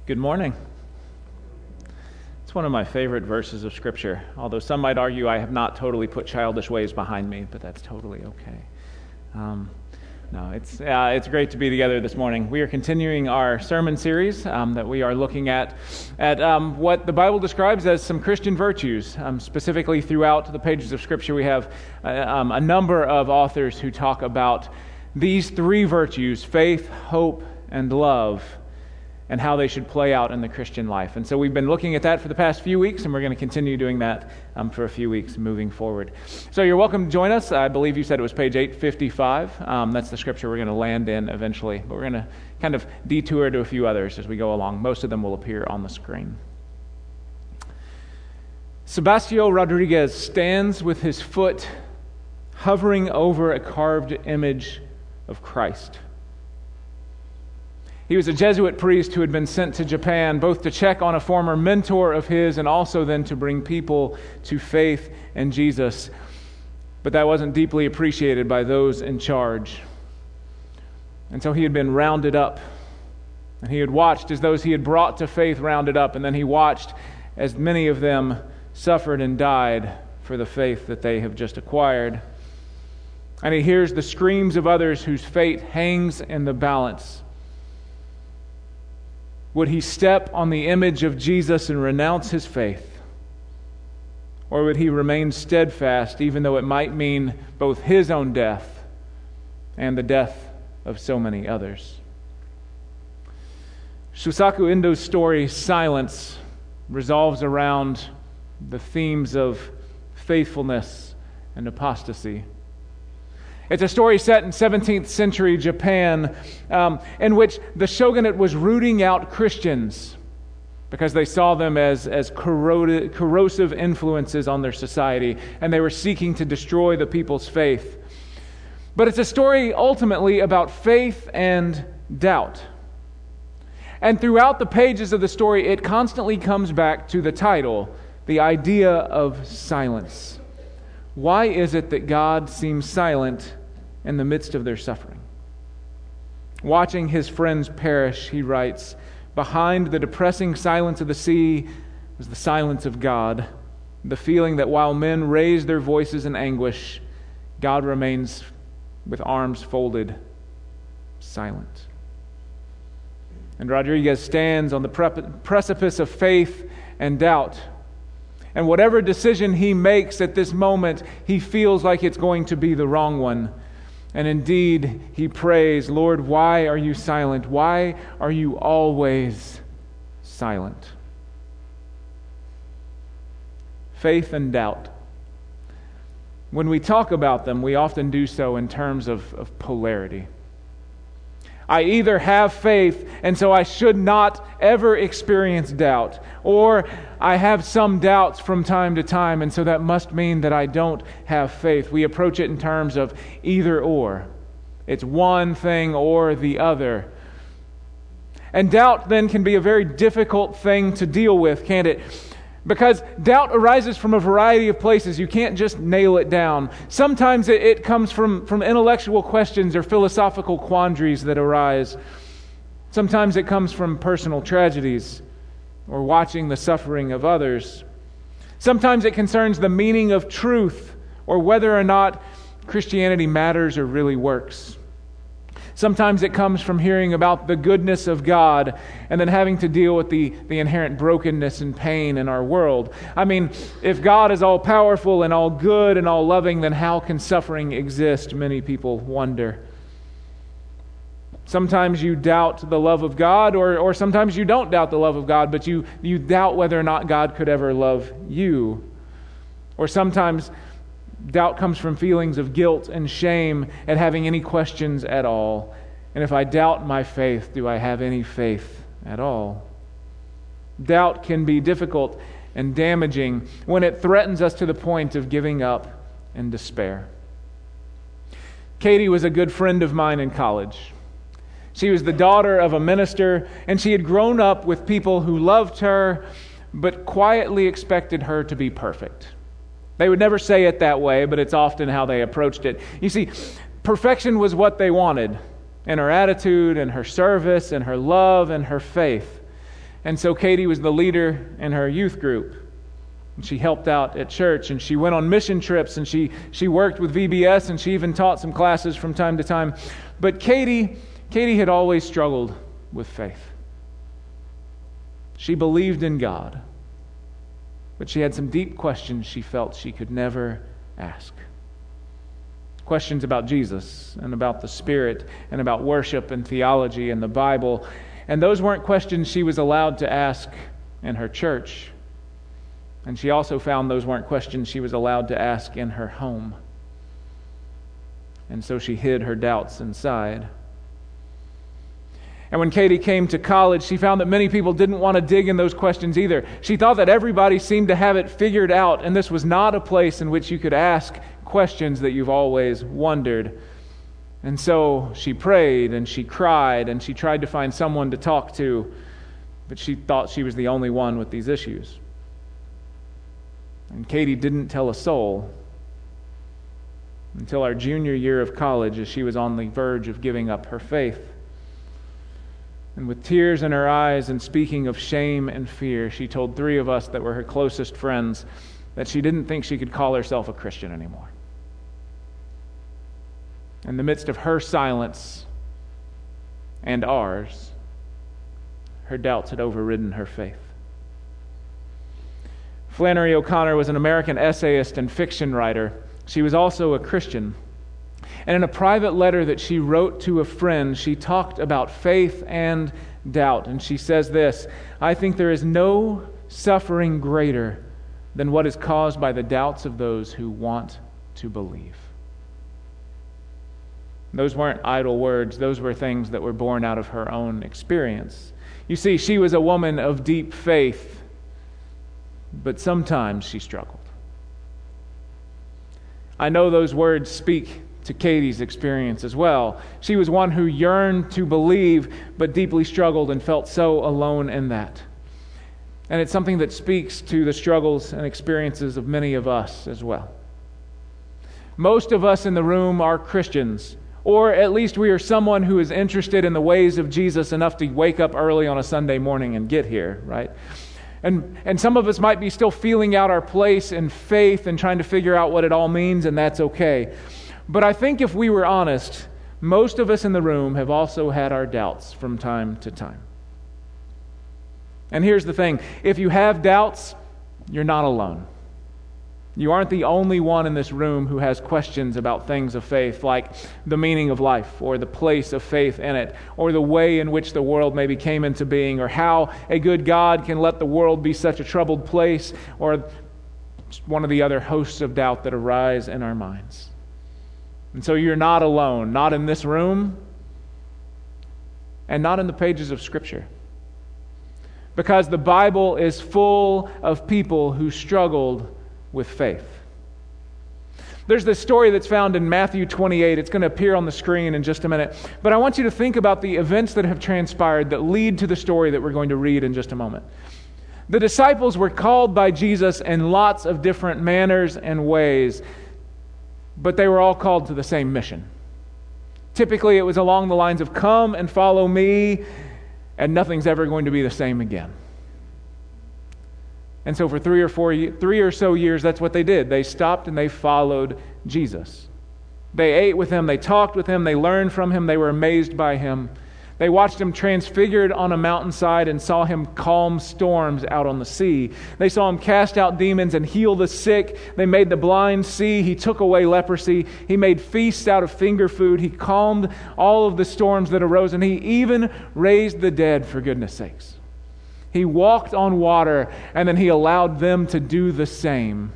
Good morning. It's one of my favorite verses of Scripture, although some might argue I have not totally put childish ways behind me, but that's totally okay. It's great to be together this morning. We are continuing our sermon series that we are looking at what the Bible describes as some Christian virtues. Specifically, throughout the pages of Scripture, we have a number of authors who talk about these three virtues: faith, hope, and love, and how they should play out in the Christian life. And so we've been looking at that for the past few weeks, and we're going to continue doing that for a few weeks moving forward. So you're welcome to join us. I believe you said it was page 855. That's the scripture we're going to land in eventually, but we're going to kind of detour to a few others as we go along. Most of them will appear on the screen. Sebastião Rodrigues stands with his foot hovering over a carved image of Christ. He was a Jesuit priest who had been sent to Japan both to check on a former mentor of his and also then to bring people to faith in Jesus. But that wasn't deeply appreciated by those in charge. And so he had been rounded up. And he had watched as those he had brought to faith rounded up. And then he watched as many of them suffered and died for the faith that they have just acquired. And he hears the screams of others whose fate hangs in the balance. Would he step on the image of Jesus and renounce his faith? Or would he remain steadfast, even though it might mean both his own death and the death of so many others? Shusaku Endo's story, Silence, revolves around the themes of faithfulness and apostasy. It's a story set in 17th century Japan in which the shogunate was rooting out Christians because they saw them as corrosive influences on their society, and they were seeking to destroy the people's faith. But it's a story ultimately about faith and doubt. And throughout the pages of the story, it constantly comes back to the title, the idea of silence. Why is it that God seems silent in the midst of their suffering? Watching his friends perish, he writes, behind the depressing silence of the sea was the silence of God, the feeling that while men raise their voices in anguish, God remains with arms folded, silent. And Rodrigues stands on the precipice of faith and doubt. And whatever decision he makes at this moment, he feels like it's going to be the wrong one. And indeed, he prays, Lord, why are you silent? Why are you always silent? Faith and doubt. When we talk about them, we often do so in terms of polarity. I either have faith, and so I should not ever experience doubt, or I have some doubts from time to time, and so that must mean that I don't have faith. We approach it in terms of either or. It's one thing or the other. And doubt then can be a very difficult thing to deal with, can't it? Because doubt arises from a variety of places. You can't just nail it down. Sometimes it comes from intellectual questions or philosophical quandaries that arise. Sometimes it comes from personal tragedies or watching the suffering of others. Sometimes it concerns the meaning of truth or whether or not Christianity matters or really works. Sometimes it comes from hearing about the goodness of God and then having to deal with the inherent brokenness and pain in our world. I mean, if God is all powerful and all good and all loving, then how can suffering exist? Many people wonder. Sometimes you doubt the love of God, or sometimes you don't doubt the love of God, but you doubt whether or not God could ever love you. Or sometimes doubt comes from feelings of guilt and shame at having any questions at all. And if I doubt my faith, do I have any faith at all? Doubt can be difficult and damaging when it threatens us to the point of giving up and despair. Katie was a good friend of mine in college. She was the daughter of a minister, and she had grown up with people who loved her, but quietly expected her to be perfect. They would never say it that way, but it's often how they approached it. You see, perfection was what they wanted in her attitude and her service and her love and her faith. And so Katie was the leader in her youth group. And she helped out at church, and she went on mission trips, and she worked with VBS, and she even taught some classes from time to time. But Katie had always struggled with faith. She believed in God, but she had some deep questions she felt she could never ask. Questions about Jesus and about the Spirit and about worship and theology and the Bible. And those weren't questions she was allowed to ask in her church. And she also found those weren't questions she was allowed to ask in her home. And so she hid her doubts inside. And when Katie came to college, she found that many people didn't want to dig in those questions either. She thought that everybody seemed to have it figured out, and this was not a place in which you could ask questions that you've always wondered. And so she prayed and she cried and she tried to find someone to talk to, but she thought she was the only one with these issues. And Katie didn't tell a soul until our junior year of college, as she was on the verge of giving up her faith. And with tears in her eyes and speaking of shame and fear, she told 3 of us that were her closest friends that she didn't think she could call herself a Christian anymore. In the midst of her silence and ours, her doubts had overridden her faith. Flannery O'Connor was an American essayist and fiction writer. She was also a Christian. And in a private letter that she wrote to a friend, she talked about faith and doubt. And she says this: "I think there is no suffering greater than what is caused by the doubts of those who want to believe." Those weren't idle words. Those were things that were born out of her own experience. You see, she was a woman of deep faith, but sometimes she struggled. I know those words speak to Katie's experience as well. She was one who yearned to believe, but deeply struggled and felt so alone in that. And it's something that speaks to the struggles and experiences of many of us as well. Most of us in the room are Christians, or at least we are someone who is interested in the ways of Jesus enough to wake up early on a Sunday morning and get here, right? And some of us might be still feeling out our place in faith and trying to figure out what it all means, and that's okay. But I think if we were honest, most of us in the room have also had our doubts from time to time. And here's the thing: if you have doubts, you're not alone. You aren't the only one in this room who has questions about things of faith, like the meaning of life, or the place of faith in it, or the way in which the world maybe came into being, or how a good God can let the world be such a troubled place, or one of the other hosts of doubt that arise in our minds. And so you're not alone, not in this room, and not in the pages of Scripture. Because the Bible is full of people who struggled with faith. There's this story that's found in Matthew 28. It's going to appear on the screen in just a minute. But I want you to think about the events that have transpired that lead to the story that we're going to read in just a moment. The disciples were called by Jesus in lots of different manners and ways, but they were all called to the same mission. Typically, it was along the lines of, "Come and follow me, and nothing's ever going to be the same again." And so for 3 or so years, that's what they did. They stopped and they followed Jesus. They ate with him, they talked with him, they learned from him, they were amazed by him. They watched him transfigured on a mountainside and saw him calm storms out on the sea. They saw him cast out demons and heal the sick. They made the blind see. He took away leprosy. He made feasts out of finger food. He calmed all of the storms that arose, and he even raised the dead, for goodness sakes. He walked on water, and then he allowed them to do the same.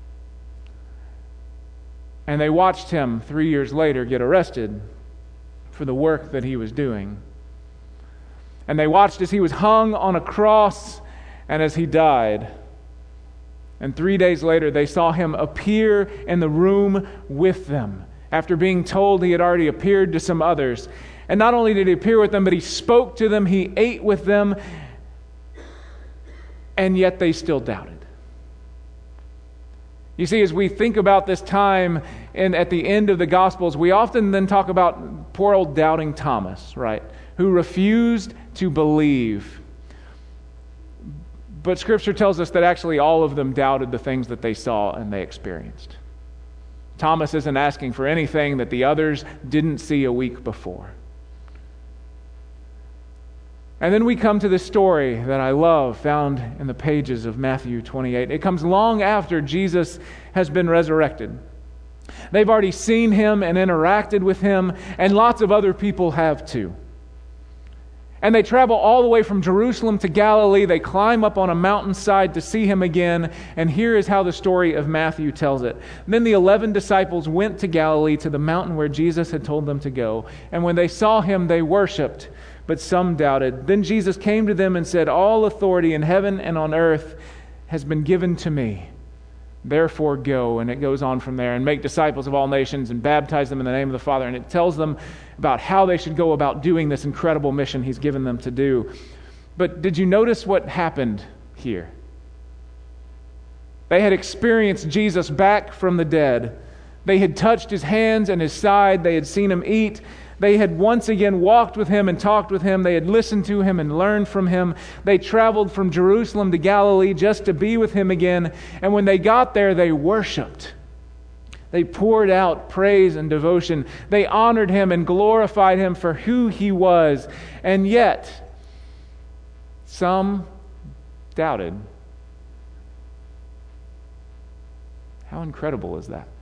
And they watched him 3 years later get arrested for the work that he was doing. And they watched as he was hung on a cross and as he died. And 3 days later, they saw him appear in the room with them after being told he had already appeared to some others. And not only did he appear with them, but he spoke to them, he ate with them, and yet they still doubted. You see, as we think about this time at the end of the Gospels, we often then talk about poor old doubting Thomas, right? Who refused to believe. But Scripture tells us that actually all of them doubted the things that they saw and they experienced. Thomas isn't asking for anything that the others didn't see a week before. And then we come to this story that I love, found in the pages of Matthew 28. It comes long after Jesus has been resurrected. They've already seen him and interacted with him, and lots of other people have too. And they travel all the way from Jerusalem to Galilee. They climb up on a mountainside to see him again. And here is how the story of Matthew tells it. Then the 11 disciples went to Galilee, to the mountain where Jesus had told them to go. And when they saw him, they worshipped, but some doubted. Then Jesus came to them and said, "All authority in heaven and on earth has been given to me. Therefore go," and it goes on from there, "and make disciples of all nations and baptize them in the name of the Father." And it tells them about how they should go about doing this incredible mission he's given them to do. But did you notice what happened here? They had experienced Jesus back from the dead. They had touched his hands and his side. They had seen him eat. They had once again walked with him and talked with him. They had listened to him and learned from him. They traveled from Jerusalem to Galilee just to be with him again. And when they got there, they worshiped. They poured out praise and devotion. They honored him and glorified him for who he was. And yet, some doubted. How incredible is that?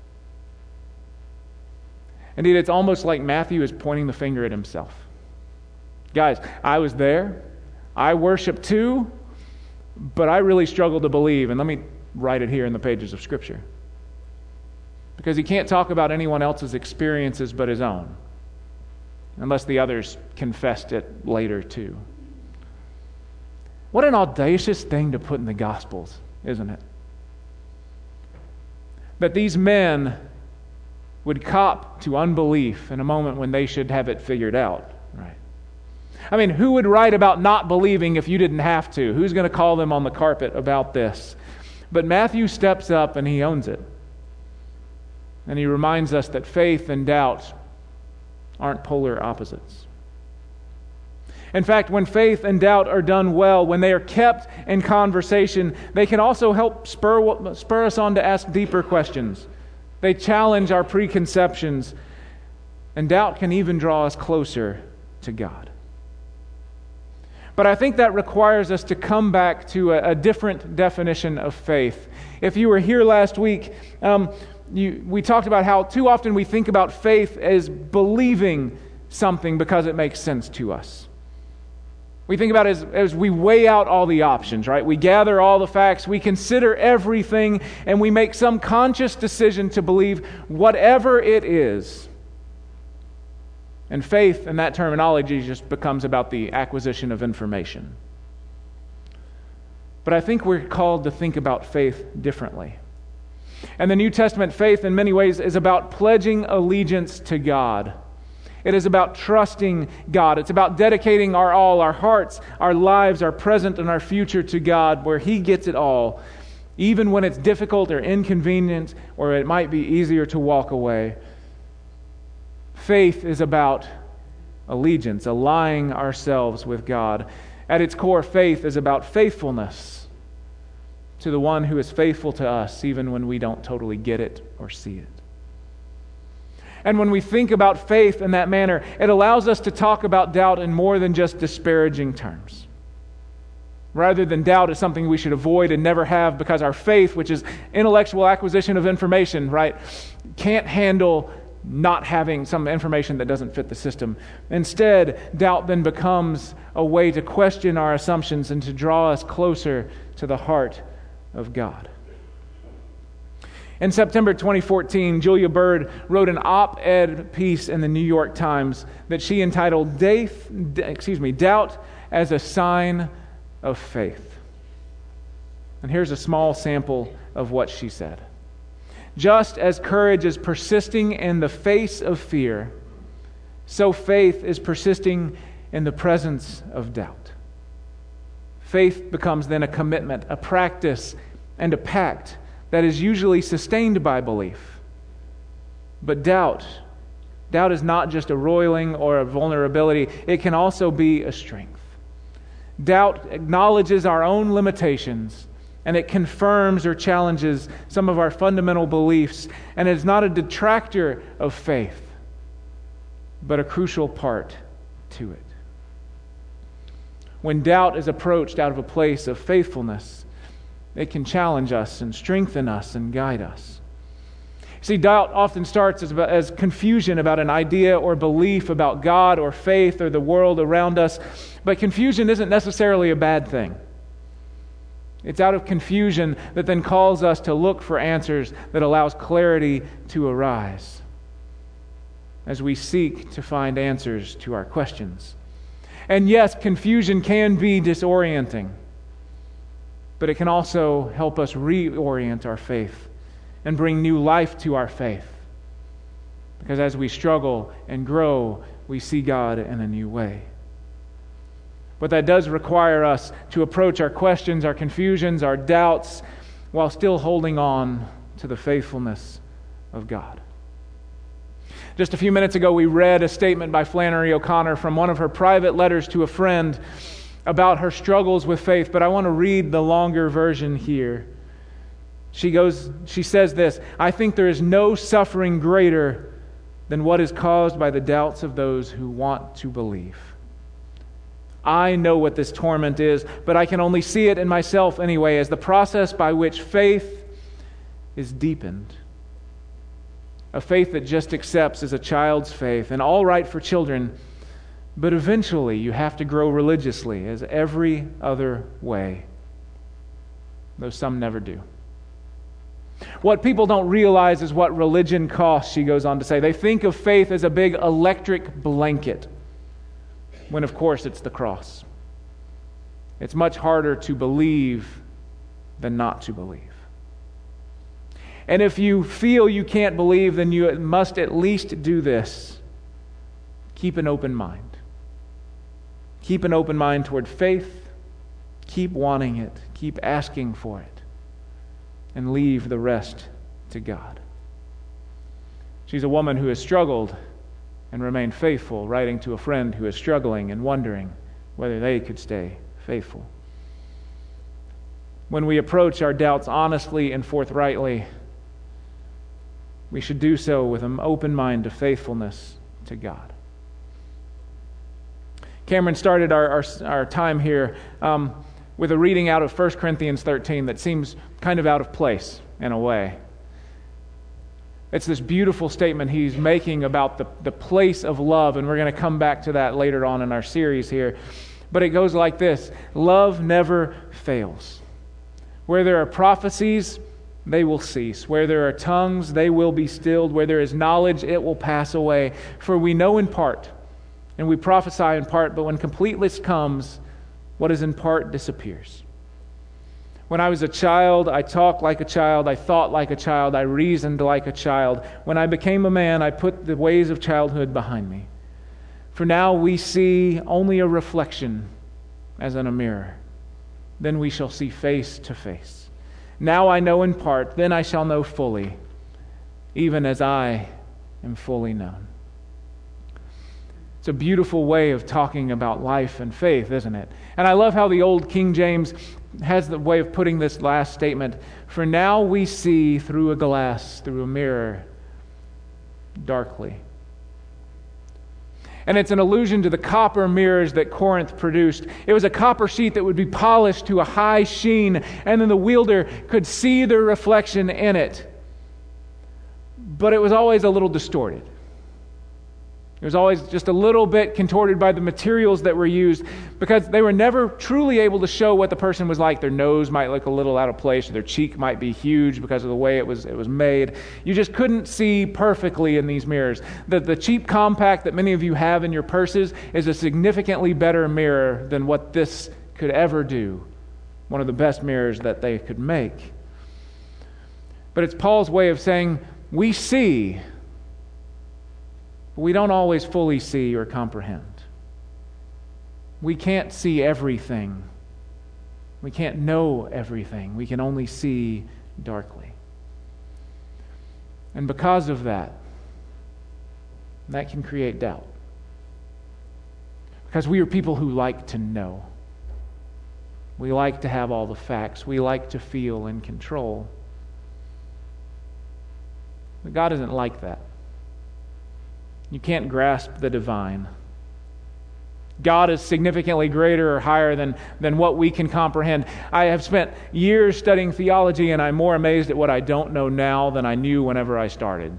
Indeed, it's almost like Matthew is pointing the finger at himself. Guys, I was there. I worship too, but I really struggle to believe. And let me write it here in the pages of Scripture. Because he can't talk about anyone else's experiences but his own, unless the others confessed it later too. What an audacious thing to put in the Gospels, isn't it? That these men would cop to unbelief in a moment when they should have it figured out, right? I mean, who would write about not believing if you didn't have to? Who's going to call them on the carpet about this? But Matthew steps up and he owns it. And he reminds us that faith and doubt aren't polar opposites. In fact, when faith and doubt are done well, when they are kept in conversation, they can also help spur us on to ask deeper questions. They challenge our preconceptions, and doubt can even draw us closer to God. But I think that requires us to come back to a different definition of faith. If you were here last week, we talked about how too often we think about faith as believing something because it makes sense to us. We think about it as we weigh out all the options, right? We gather all the facts, we consider everything, and we make some conscious decision to believe whatever it is. And faith, in that terminology, just becomes about the acquisition of information. But I think we're called to think about faith differently. And the New Testament faith, in many ways, is about pledging allegiance to God. It is about trusting God. It's about dedicating our all, our hearts, our lives, our present, and our future to God, where He gets it all, even when it's difficult or inconvenient, or it might be easier to walk away. Faith is about allegiance, aligning ourselves with God. At its core, faith is about faithfulness to the one who is faithful to us, even when we don't totally get it or see it. And when we think about faith in that manner, it allows us to talk about doubt in more than just disparaging terms. Rather than doubt is something we should avoid and never have, because our faith, which is intellectual acquisition of information, right, can't handle not having some information that doesn't fit the system. Instead, doubt then becomes a way to question our assumptions and to draw us closer to the heart of God. In September 2014, Julia Bird wrote an op-ed piece in the New York Times that she entitled Doubt as a Sign of Faith. And here's a small sample of what she said. Just as courage is persisting in the face of fear, so faith is persisting in the presence of doubt. Faith becomes then a commitment, a practice, and a pact that is usually sustained by belief. But doubt is not just a roiling or a vulnerability. It can also be a strength. Doubt acknowledges our own limitations, and it confirms or challenges some of our fundamental beliefs, and it is not a detractor of faith, but a crucial part to it. When doubt is approached out of a place of faithfulness, it can challenge us and strengthen us and guide us. See, doubt often starts as confusion about an idea or belief about God or faith or the world around us, but confusion isn't necessarily a bad thing. It's out of confusion that then calls us to look for answers that allows clarity to arise as we seek to find answers to our questions. And yes, confusion can be disorienting, but it can also help us reorient our faith and bring new life to our faith. Because as we struggle and grow, we see God in a new way. But that does require us to approach our questions, our confusions, our doubts, while still holding on to the faithfulness of God. Just a few minutes ago, we read a statement by Flannery O'Connor from one of her private letters to a friend about her struggles with faith, but I want to read the longer version here. She says this: "I think there is no suffering greater than what is caused by the doubts of those who want to believe. I know what this torment is, but I can only see it in myself anyway, as the process by which faith is deepened. A faith that just accepts as a child's faith, and all right for children, but eventually you have to grow religiously as every other way, though some never do. What people don't realize is what religion costs," she goes on to say. "They think of faith as a big electric blanket, when of course it's the cross. It's much harder to believe than not to believe. And if you feel you can't believe, then you must at least do this: keep an open mind. Keep an open mind toward faith. Keep wanting it. Keep asking for it. And leave the rest to God." She's a woman who has struggled and remained faithful, writing to a friend who is struggling and wondering whether they could stay faithful. When we approach our doubts honestly and forthrightly, we should do so with an open mind of faithfulness to God. Cameron started our time here with a reading out of 1 Corinthians 13 that seems kind of out of place in a way. It's this beautiful statement he's making about the place of love, and we're going to come back to that later on in our series here. But it goes like this: love never fails. Where there are prophecies, they will cease. Where there are tongues, they will be stilled. Where there is knowledge, it will pass away. For we know in part, and we prophesy in part, but when completeness comes, what is in part disappears. When I was a child, I talked like a child, I thought like a child, I reasoned like a child. When I became a man, I put the ways of childhood behind me. For now we see only a reflection as in a mirror. Then we shall see face to face. Now I know in part, then I shall know fully, even as I am fully known." It's a beautiful way of talking about life and faith, isn't it? And I love how the old King James has the way of putting this last statement: "For now we see through a glass, through a mirror, darkly." And it's an allusion to the copper mirrors that Corinth produced. It was a copper sheet that would be polished to a high sheen, and then the wielder could see their reflection in it. But it was always a little distorted. It was always just a little bit contorted by the materials that were used, because they were never truly able to show what the person was like. Their nose might look a little out of place, or their cheek might be huge because of the way it was made. You just couldn't see perfectly in these mirrors. The cheap compact that many of you have in your purses is a significantly better mirror than what this could ever do. One of the best mirrors that they could make. But it's Paul's way of saying, we see, we don't always fully see or comprehend. We can't see everything. We can't know everything. We can only see darkly. And because of that can create doubt. Because we are people who like to know. We like to have all the facts. We like to feel in control. But God isn't like that. You can't grasp the divine. God is significantly greater or higher than what we can comprehend. I have spent years studying theology, and I'm more amazed at what I don't know now than I knew whenever I started.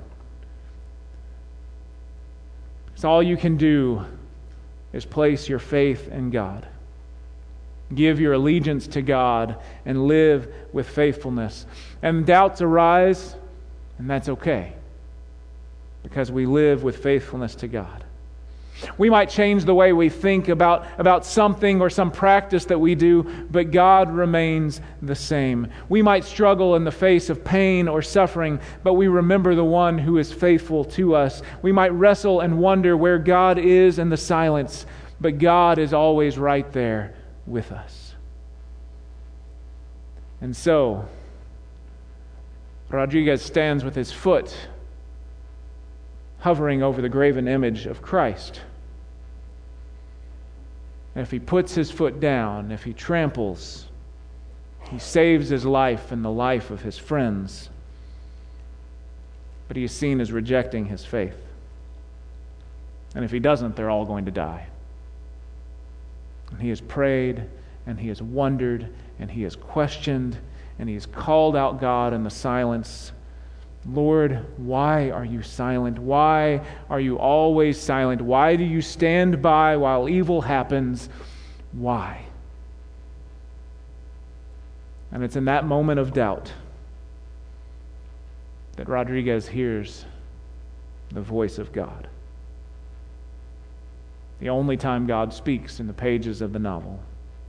So all you can do is place your faith in God. Give your allegiance to God and live with faithfulness. And doubts arise, and that's okay, because we live with faithfulness to God. We might change the way we think about something or some practice that we do, but God remains the same. We might struggle in the face of pain or suffering, but we remember the one who is faithful to us. We might wrestle and wonder where God is in the silence, but God is always right there with us. And so, Rodriguez stands with his foot hovering over the graven image of Christ. And if he puts his foot down, if he tramples, he saves his life and the life of his friends. But he is seen as rejecting his faith. And if he doesn't, they're all going to die. And he has prayed, and he has wondered, and he has questioned, and he has called out God in the silence. Lord, why are you silent? Why are you always silent? Why do you stand by while evil happens? Why? And it's in that moment of doubt that Rodriguez hears the voice of God. The only time God speaks in the pages of the novel.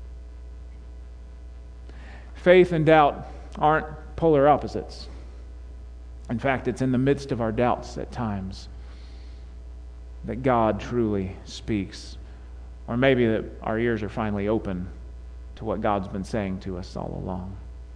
Faith and doubt aren't polar opposites. In fact, it's in the midst of our doubts at times that God truly speaks. Or maybe that our ears are finally open to what God's been saying to us all along.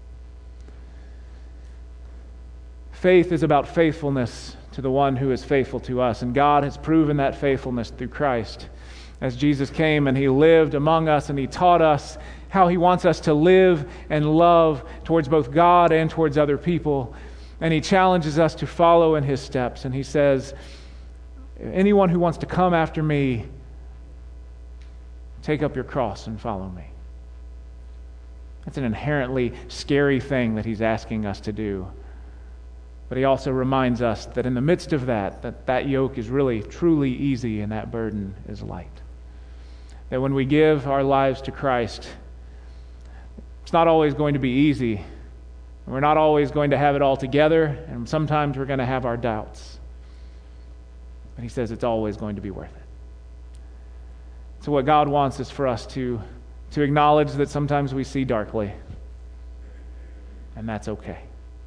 Faith is about faithfulness to the one who is faithful to us. And God has proven that faithfulness through Christ. As Jesus came and He lived among us and He taught us how He wants us to live and love towards both God and towards other people. And He challenges us to follow in His steps. And He says, anyone who wants to come after me, take up your cross and follow me. That's an inherently scary thing that He's asking us to do. But He also reminds us that in the midst of that yoke is really, truly easy and that burden is light. That when we give our lives to Christ, it's not always going to be easy. We're not always going to have it all together, and sometimes we're going to have our doubts. But He says it's always going to be worth it. So what God wants is for us to acknowledge that sometimes we see darkly, and that's okay.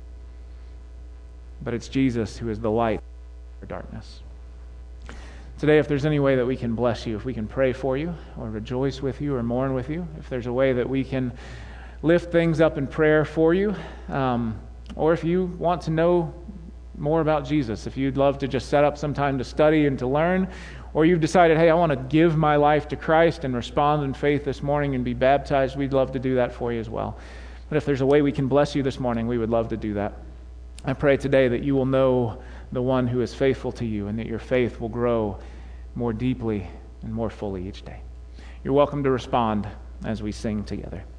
But it's Jesus who is the light for darkness. Today, if there's any way that we can bless you, if we can pray for you, or rejoice with you, or mourn with you, if there's a way that we can lift things up in prayer for you, or if you want to know more about Jesus, if you'd love to just set up some time to study and to learn, or you've decided, hey, I want to give my life to Christ and respond in faith this morning and be baptized, we'd love to do that for you as well. But if there's a way we can bless you this morning, we would love to do that. I pray today that you will know the one who is faithful to you and that your faith will grow more deeply and more fully each day. You're welcome to respond as we sing together.